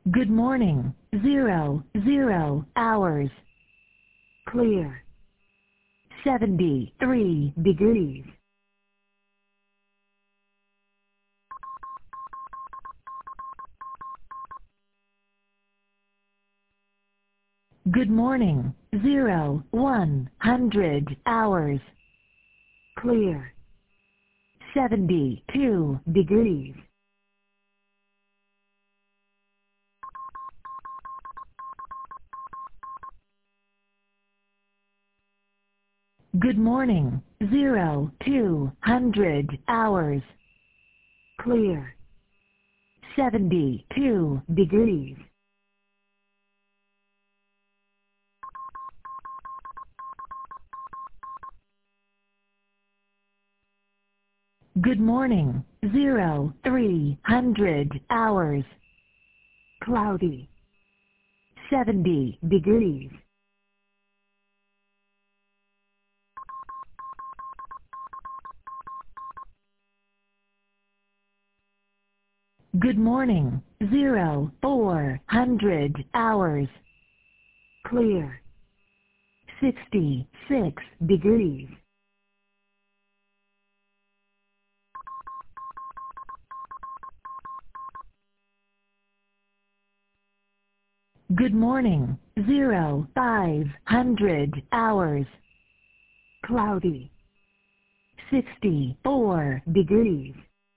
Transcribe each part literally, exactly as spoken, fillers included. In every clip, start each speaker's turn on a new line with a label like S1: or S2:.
S1: Good morning. Zero, zero hours. Clear. seventy-three degrees. Good morning. Zero, one hundred hours. Clear. seventy-two degrees. Good morning. Zero, two hundred hours. Clear. seventy-two degrees. Good morning. Zero, three hundred hours. Cloudy. seventy degrees. Good morning. Zero, four hundred hours. Clear. sixty-six degrees. Good morning. Zero, five hundred hours. Cloudy. sixty-four degrees.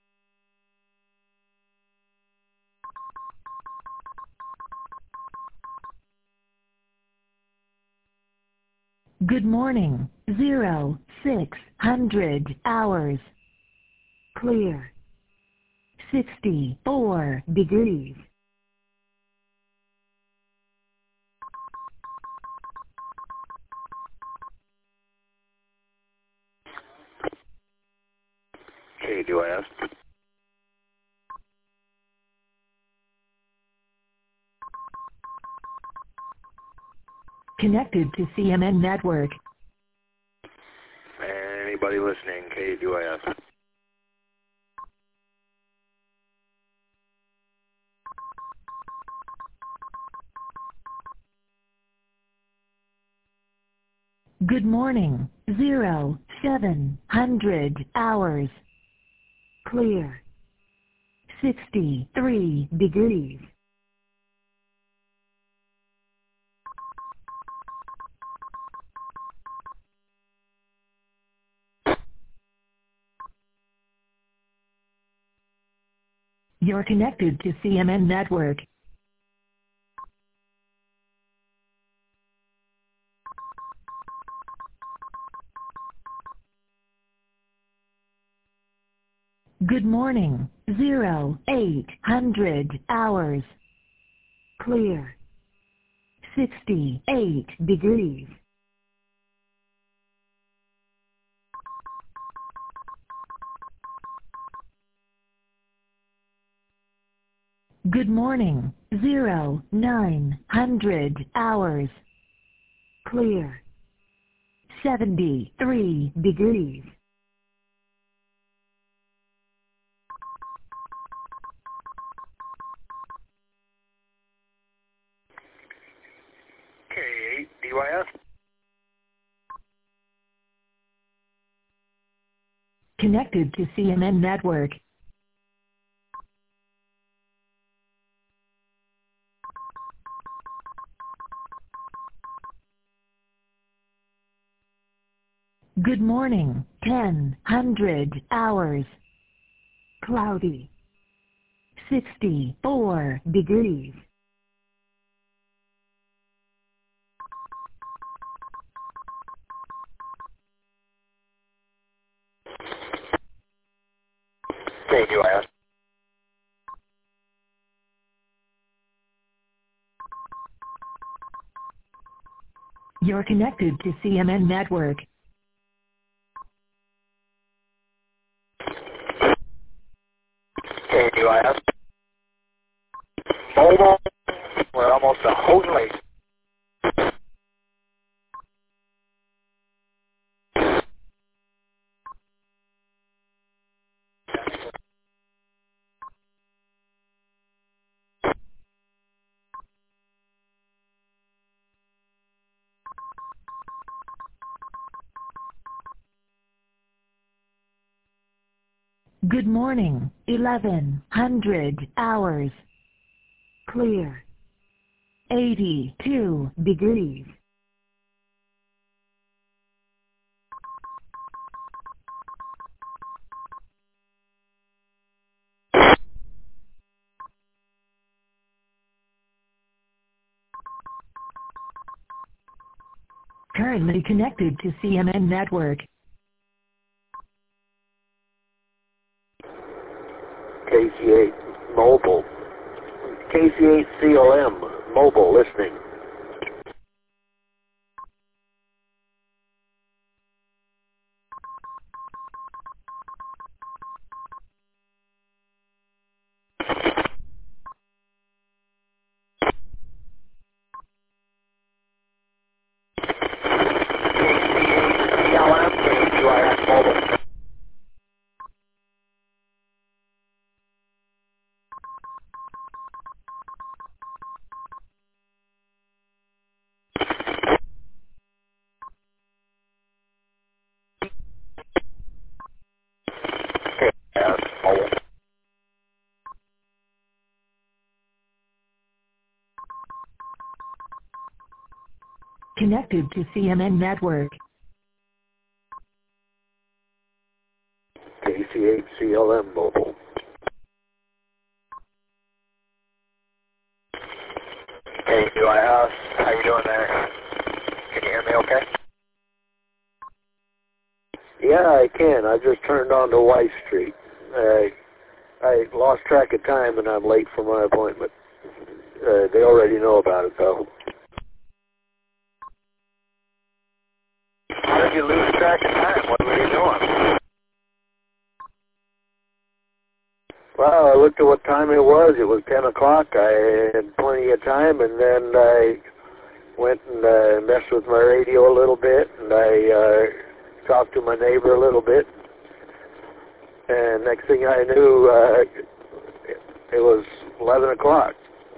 S1: Good morning. Zero, six hundred hours. Clear. sixty-four degrees.
S2: K D Y S.
S1: Connected to C M N Network.
S2: Anybody listening, K D Y S.
S1: Good morning. Zero, seven hundred hours. Clear. sixty-three degrees. You're connected to C M N Network. Good morning. Zero, eight hundred hours. Clear. sixty-eight degrees. Good morning. Zero, nine hundred hours. Clear. seventy-three degrees.
S2: K eight D Y S.
S1: Connected to C M N Network. Good morning. ten hundred hours. Cloudy. sixty-four degrees.
S2: K D Y S.
S1: You're connected to C M N Network.
S2: K D Y S. Mobile. We're almost a Houghton Lake.
S1: Good morning, eleven hundred hours. Clear. eighty-two degrees. Currently connected to C M N network.
S2: K C eight mobile. K C eight C L M mobile listening. C L M, K C I S mobile. Yes, mobile.
S1: Connected to C M N network.
S2: K C eight C L M mobile. K C I S, how you doing there? Can you hear me okay? Yeah, I can. I just turned on to White Street. I I lost track of time and I'm late for my appointment. Uh, they already know about it though. How did you lose track of time? What were you doing? Well, I looked at what time it was. It was ten o'clock. I had plenty of time, and then I went and uh, messed with my radio a little bit, and I uh, talked to my neighbor a little bit. And next thing I knew, uh, it was eleven o'clock.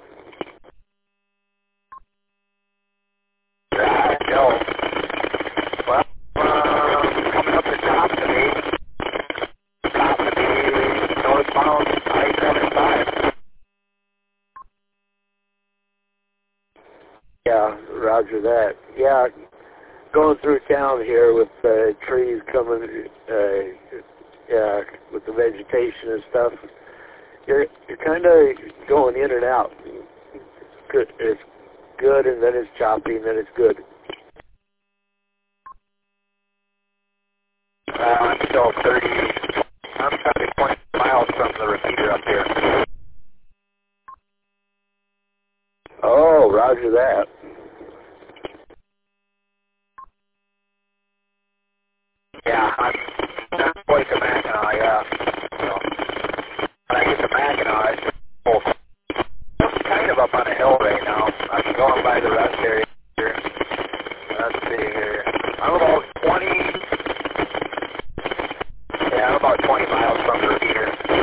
S2: I know. Well, uh, coming up the top to me. Top to me, northbound I seventy-five. Yeah, roger that. Yeah, going through town here with uh, trees coming, uh, yeah, with the vegetation and stuff. You're you're kind of going in and out. Good, it's good, and then it's choppy, and then it's good. Uh, I'm still thirty. I'm probably twenty miles from the repeater up here. Oh, roger that. Yeah, I'm not quite to Mackinac, yeah. So, when I get to Mackinac, it's full. I'm kind of up on a hill right now. I'm going by the rest area here. Let's see here. I'm about twenty, yeah, I'm about twenty miles from the repeater.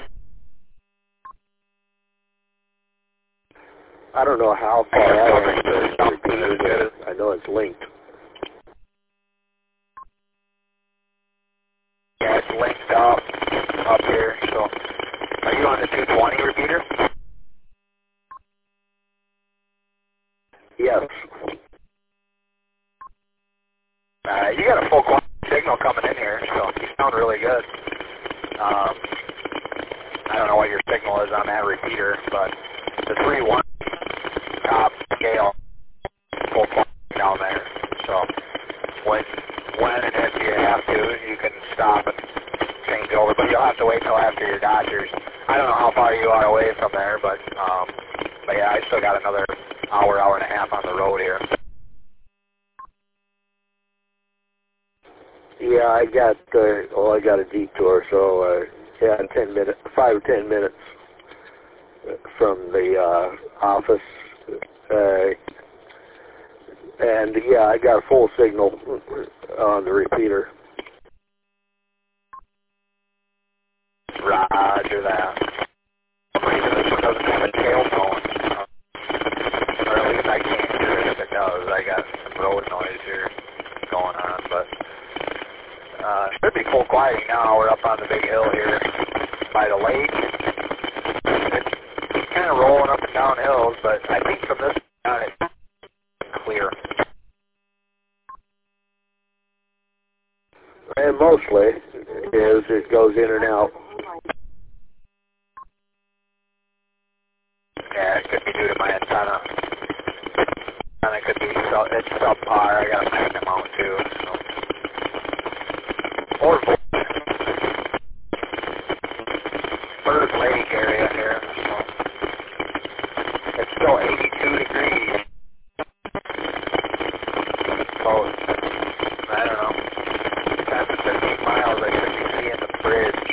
S2: I don't know how far I am to the repeater. I know it's linked. Yeah, it's linked up, up here, so. Are you on the two twenty repeater? Yes. Uh, you got a full quality signal coming in here, so you sound really good. Um, I don't know what your signal is on that repeater, but the three one top scale, full quality down there. So when, when and if you have to, you can stop and change over, but you'll have to wait till after your Dodgers. I don't know how far you are away from there, but um, but yeah, I still got another hour, hour and a half on the road here. Yeah, I got uh, oh, I got a detour, so uh, yeah, ten minutes, five or ten minutes from the uh, office, uh, and yeah, I got a full signal on the repeater. Roger that. For some reason, this one doesn't have a tail tone, or at least I can't hear it if it does. I got some road noise here going on, but uh, should be full quieting now. We're up on the big hill here. by the lake. It's kind of rolling up and down hills, but I think from this down it's clear.
S3: And mostly is it goes in and out.
S2: Yeah, it could be due to my antenna. And it could be, so it's subpar. I got to tighten them out too. So. Or Bird Lake area here. So. It's still eighty-two degrees. So, I don't know. ten to fifteen miles I should be seeing the bridge.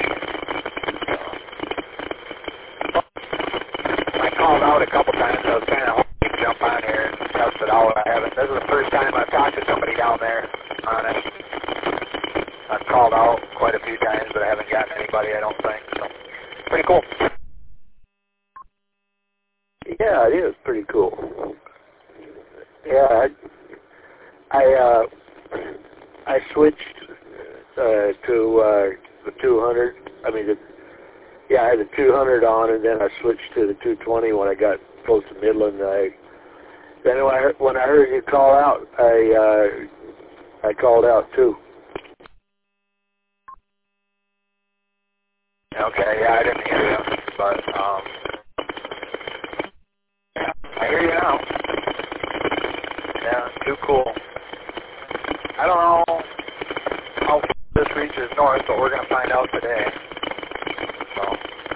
S2: So. I called out a couple times. I was kind of hoping to jump on here and test it out. I haven't. This is the first time I've talked to somebody down there on it. I've called out quite a few times, but I haven't gotten anybody, I don't think. So, pretty cool.
S3: Yeah, it is pretty cool. Yeah, I I, uh, I switched uh, to uh, the two hundred. I mean, the, yeah, I had the two hundred on, and then I switched to the two twenty when I got close to Midland. I then when I heard, when I heard you call out, I uh, I called out too.
S2: Okay, yeah, I didn't hear you, but um, yeah, I hear you now. Yeah, too cool. I don't know how this reaches north, but we're going to find out today. So,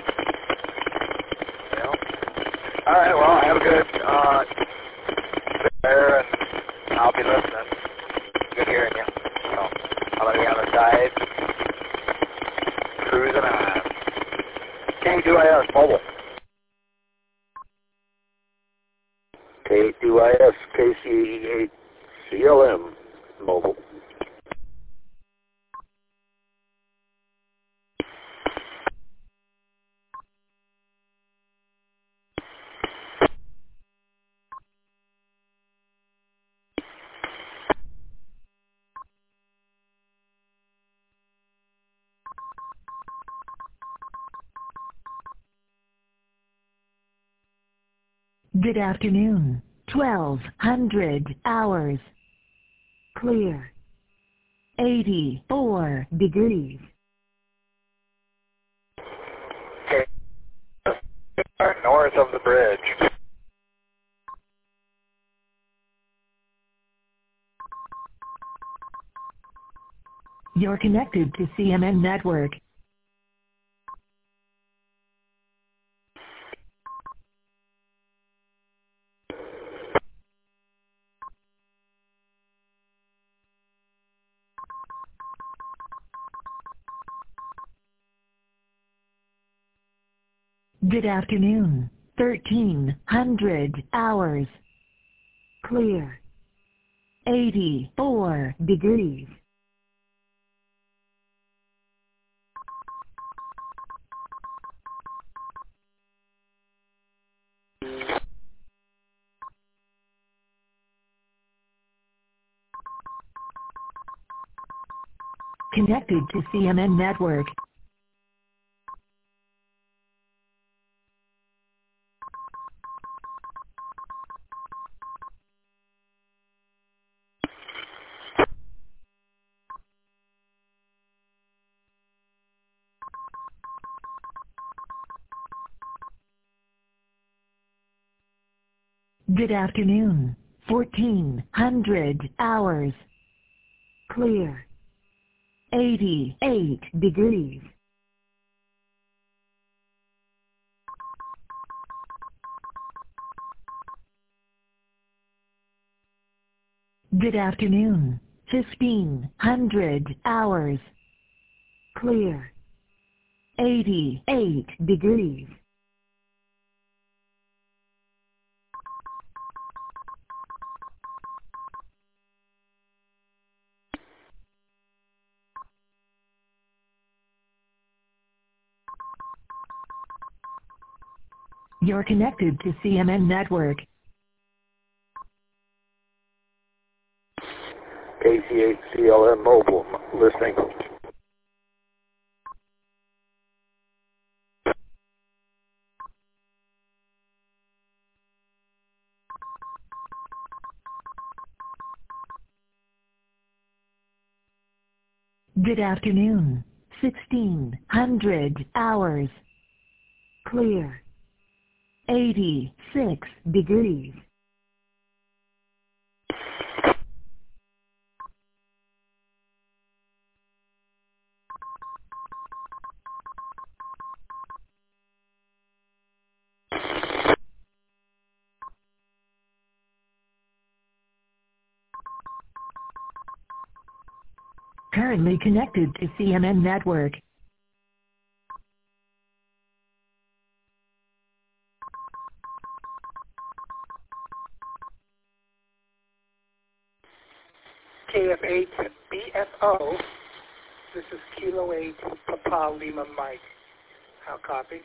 S2: you know. All right, well, have a good uh, sit there, and I'll be listening. Good hearing you. So, I'm going to be on the side, cruising on. K two I S mobile.
S3: K two I S K C eight C L M mobile.
S1: Good afternoon. twelve hundred hours. Clear. eighty-four degrees.
S2: Okay. North of the bridge.
S1: You're connected to C M N Network. Good afternoon. thirteen hundred hours. Clear. eighty-four degrees. Connected to C M N Network. Good afternoon. fourteen hundred hours. Clear. eighty-eight degrees. Good afternoon. fifteen hundred hours. Clear. eighty-eight degrees. You're connected to C M N Network.
S3: K C eight C L M mobile listening.
S1: Good afternoon. sixteen hundred hours. Clear. eighty-six degrees. Currently connected to C M N Network.
S4: K F eight B F O. This is Kilo eight Papa Lima Mike. How copy?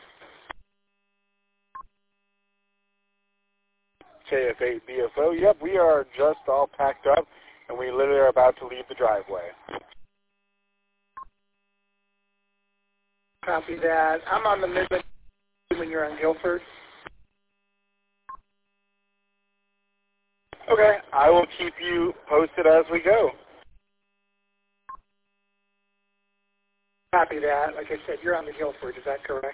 S2: K F eight B F O, yep, we are just all packed up, and we literally are about to leave the driveway.
S4: Copy that. I'm on the Midland when you're on Guilford.
S2: Okay, I will keep you posted as we go.
S4: Copy that. Like I said, you're on the Guilford. Is that correct?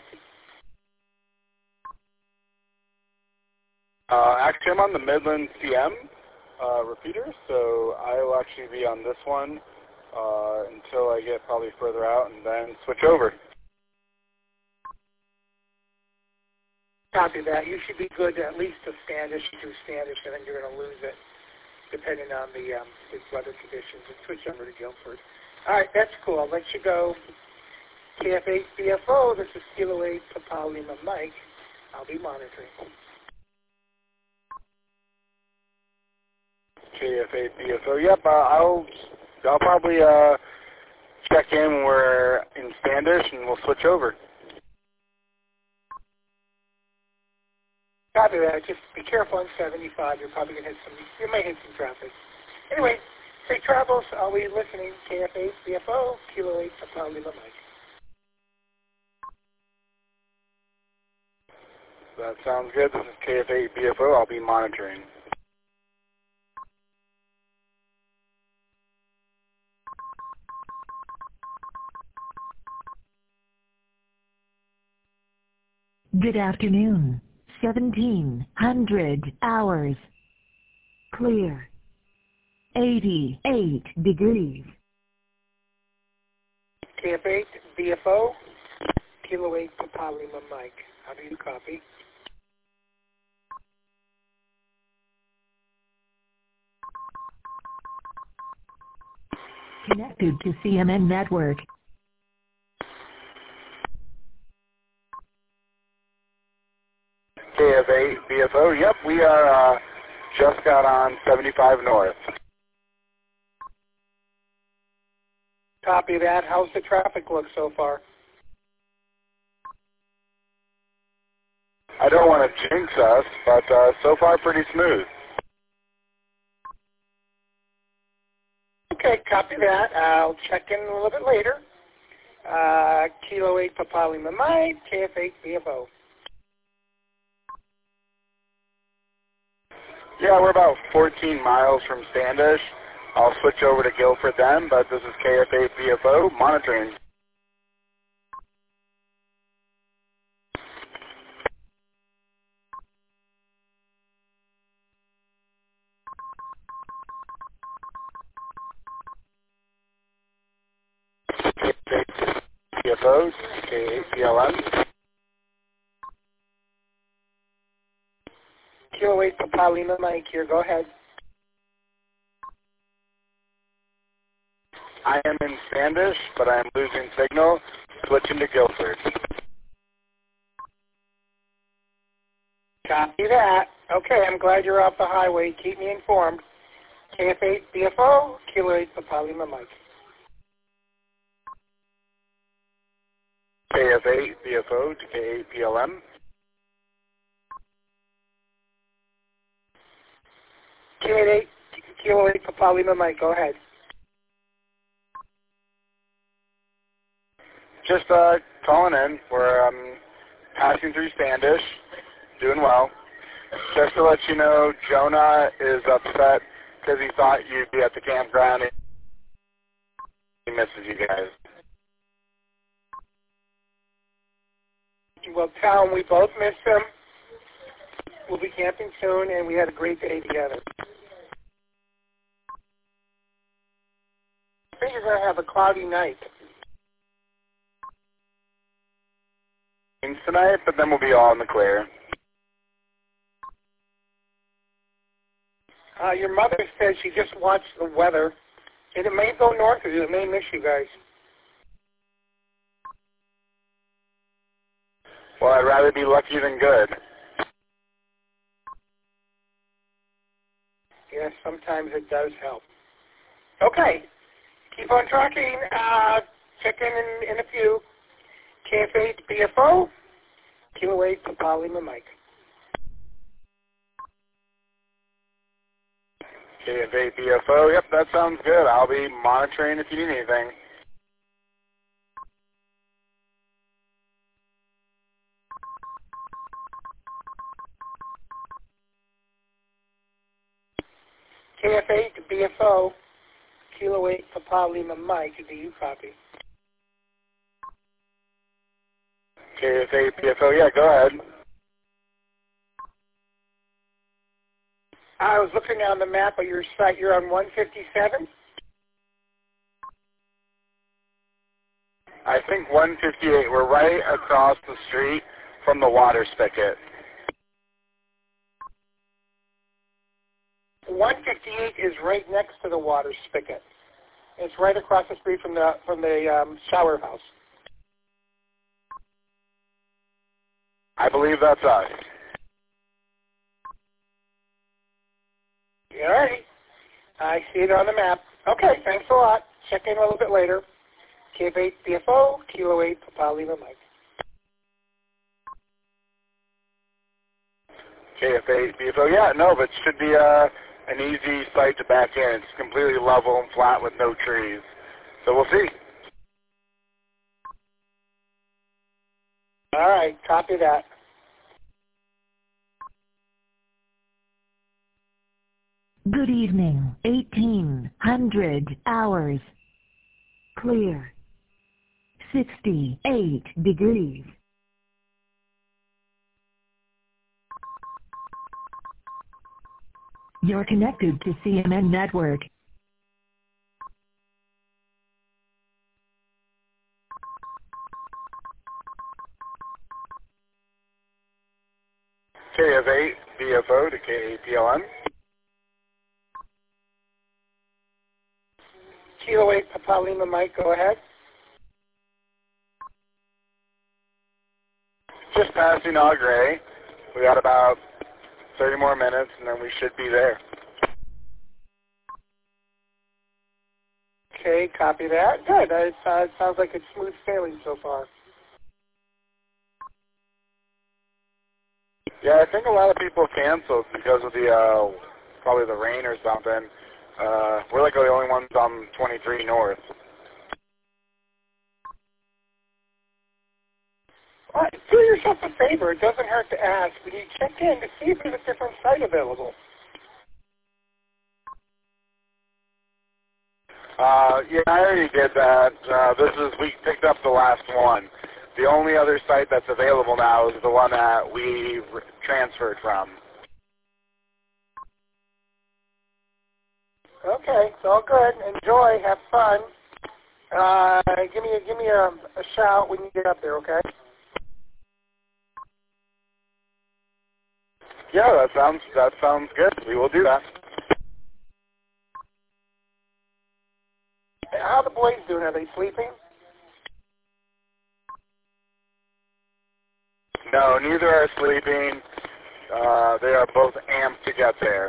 S2: Uh, actually, I'm on the Midland C M uh, repeater, so I will actually be on this one uh, until I get probably further out and then switch over.
S4: Copy that. You should be good at least to Standish to Standish, and then you're going to lose it depending on the, um, the weather conditions, and switch over to Guilford. All right, that's cool. I'll let you go. K F eight B F O, this is Kilo eight Papa Lima Mike. I'll be monitoring.
S2: K F eight B F O, yep, uh, I'll, I'll probably uh, check in when we're in Standish, and we'll switch over.
S4: Copy that. Just be careful on seventy-five. You're probably going to hit some, you may hit some traffic. Anyway, safe travels. I'll be listening. K F eight B F O, Kilo eight Papa Lima Mike.
S2: That sounds good. This is K F eight B F O. I'll be monitoring.
S1: Good afternoon. seventeen hundred hours. Clear. eighty-eight degrees.
S4: K F eight B F O, Kilo eight Papa Lima Mike. How do you copy?
S1: Connected to C M N Network.
S2: K F eight B F O, yep, we are uh, just got on seventy-five North.
S4: Copy that. How's the traffic look so far?
S2: I don't want to jinx us, but uh, so far pretty smooth.
S4: Okay, copy that. I'll check in a little bit later. Uh, Kilo eight Papa Lima Mike, K F eight B F O.
S2: Yeah, we're about fourteen miles from Standish. I'll switch over to Guilford then, but this is K F eight B F O monitoring. K F eight B F O, K eight P L M.
S4: Kilo eight Papa Lima Mike here. Go ahead.
S2: I am in Standish, but I am losing signal. Switching to Guilford.
S4: Copy that. Okay, I'm glad you're off the highway. Keep me informed. K F eight B F O, Kilo eight Papa Lima Mike.
S2: K F eight B F O to K eight P L M.
S4: K eight Kilo eight Papa Lima Mike. Go ahead.
S2: Just uh, calling in. We're um, passing through Standish, doing well. Just to let you know, Jonah is upset because he thought you'd be at the campground. he misses you guys.
S4: Well, tell him we both miss him. We'll be camping soon, and we had a great day together. I think you're going to have a cloudy night.
S2: Tonight, but then we'll be all in the clear.
S4: Uh, your mother said she just watched the weather, and it may go north of you. It may miss you guys.
S2: Well, I'd rather be lucky than good.
S4: Yes, sometimes it does help. Okay, keep on talking. Uh, check in, in in a few. K F eight B F O, Kilo eight Papa Lima Mike.
S2: K F eight B F O, yep, that sounds good. I'll be monitoring if you need anything.
S4: K F eight B F O, Kilo eight Papa Lima Mike. Do you copy?
S2: K F eight B F O, yeah, go ahead.
S4: I was looking on the map of your site. You're on one fifty-seven?
S2: I think one fifty-eight. We're right across the street from the water spigot.
S4: one fifty-eight is right next to the water spigot. It's right across the street from the from the um, shower house.
S2: I believe that's us.
S4: All right. I see it on the map. Okay, thanks a lot. Check in a little bit later. K F eight B F O, Kilo eight Papa Lima Mike.
S2: K F eight B F O, yeah, no, but it should be uh, an easy site to back in. It's completely level and flat with no trees. So we'll see.
S4: All right, copy that.
S1: Good evening. eighteen hundred hours. Clear. sixty-eight degrees. You're connected to C M N Network.
S2: K F eight B F O to K A P L M.
S4: Kilo eight Papa Lima Mike, go ahead.
S2: Just passing Au Gres. We got about thirty more minutes, and then we should be there.
S4: Okay, copy that. Good. It, uh, it sounds like it's smooth sailing so far.
S2: Yeah, I think a lot of people canceled because of the, uh, probably the rain or something. Uh, we're like the only ones on twenty-three North.
S4: All right, do yourself a favor. It doesn't hurt to ask. When you check in to see if there's a different site available.
S2: Uh, yeah, I already did that. Uh, this is, we picked up the last one. The only other site that's available now is the one that we re- transferred from.
S4: Okay, it's all good. Enjoy. Have fun. Uh, give me a, give me a, a shout when you get up there, okay?
S2: Yeah, that sounds that sounds good. We will do that.
S4: How are the boys doing? Are they sleeping?
S2: No, neither are sleeping. Uh, they are both amped to get there.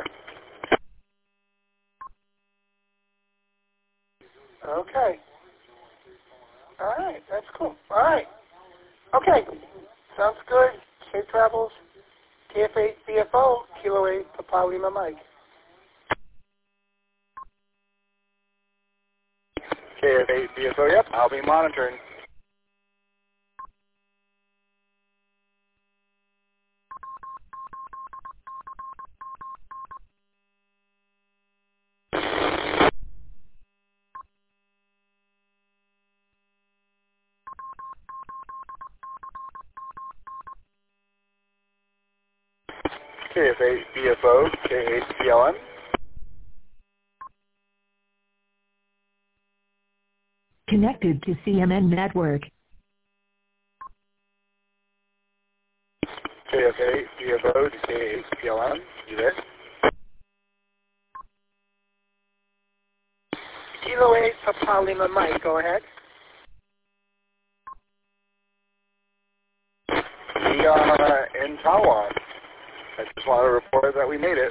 S4: Okay. All right, that's cool. All right. Okay, sounds good. Safe travels. K F eight B F O, Kilo eight Papa Lima Mike.
S2: K F eight B F O, yep, I'll be monitoring. K F eight B F O, K eight C L N.
S1: Connected to C M N network.
S2: K F eight B F O to K eight C L N. You there?
S4: Kilo eight Papa Lima Mike, go ahead.
S2: We are in Taiwan. I just want to report that we made it.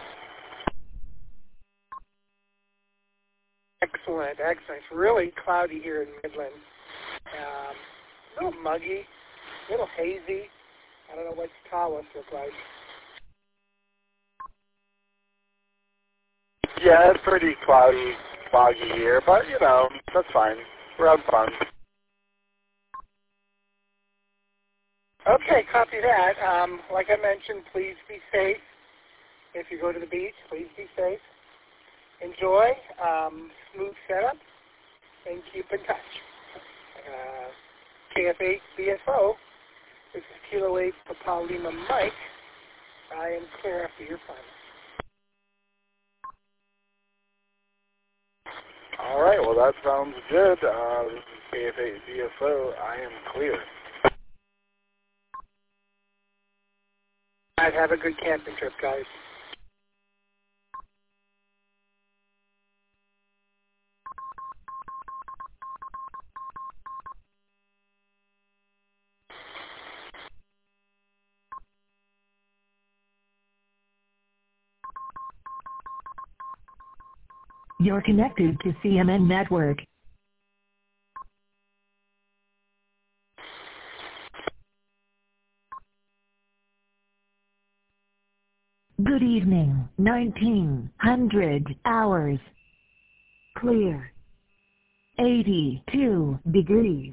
S4: Excellent, excellent. It's really cloudy here in Midland. Um, a little muggy, a little hazy. I don't know what Tawas look like.
S2: Yeah, it's pretty cloudy, foggy here, but, you know, that's fine. We're having fun.
S4: Okay, copy that. Um, like I mentioned, please be safe. If you go to the beach, please be safe. Enjoy, um, smooth setup, and keep in touch. Uh, K F eight B F O, this is Kilo eight Papa Lima Mike. I am clear after your final.
S2: All right, well, that sounds good. Uh, this is K F eight B F O. I am clear.
S4: All right, have a good camping trip, guys.
S1: You're connected to C M N network. Good evening, nineteen hundred hours. Clear. eighty-two degrees.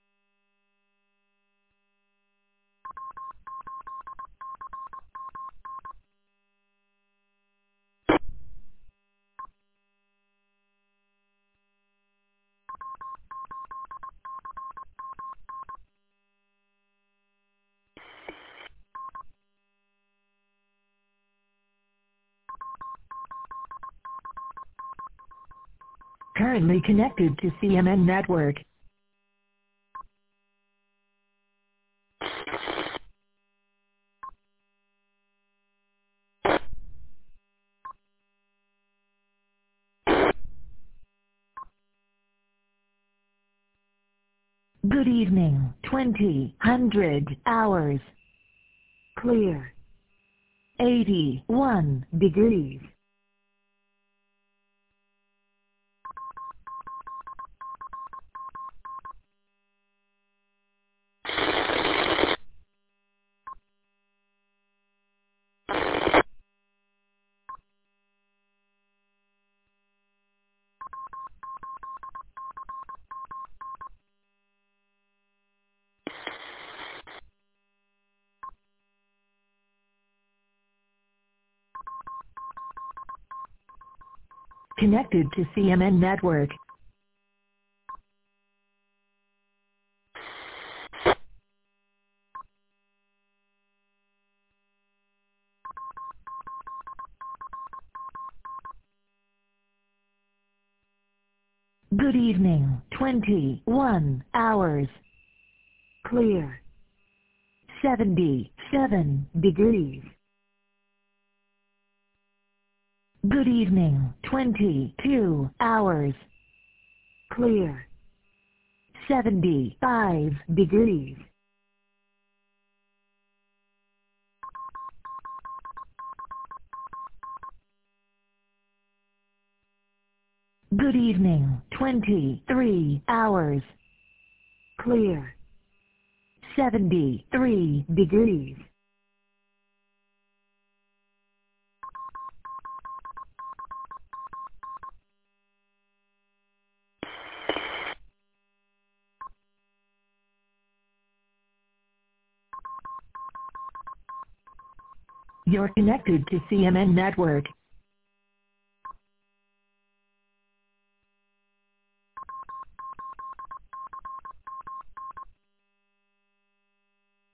S1: Currently connected to C M N network. Good evening, twenty hundred hours. Clear. eighty-one degrees. Connected to C M N network. Good evening, twenty-one hours. Clear. seventy-seven degrees. Good evening, twenty-two hours. Clear. seventy-five degrees. Good evening, twenty-three hours. Clear. seventy-three degrees. You're connected to C M N network.